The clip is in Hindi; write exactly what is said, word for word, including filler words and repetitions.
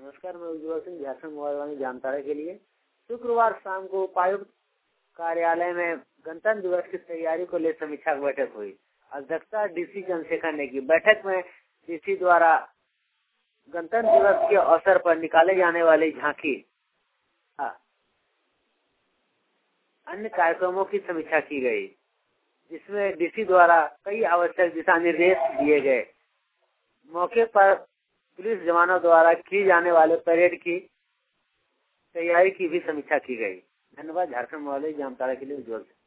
नमस्कार, मैं उज्ज्वल सिंह, झारखंड मोबाइल जामताड़ा के लिए। शुक्रवार शाम को उपायुक्त कार्यालय में गणतंत्र दिवस की तैयारी को लेकर समीक्षा बैठक हुई। अध्यक्षता डीसी चंद्रशेखर ने की। बैठक में डीसी द्वारा गणतंत्र दिवस के अवसर पर निकाले जाने वाली झांकी अन्य कार्यक्रमों की समीक्षा की गई, जिसमें डीसी द्वारा कई आवश्यक दिशा निर्देश दिए गए। मौके पर पुलिस जवानों द्वारा की जाने वाले परेड की तैयारी की भी समीक्षा की गई। धन्यवाद। झारखंड मोबाइल जामताड़ा के लिए उज्ज्वल।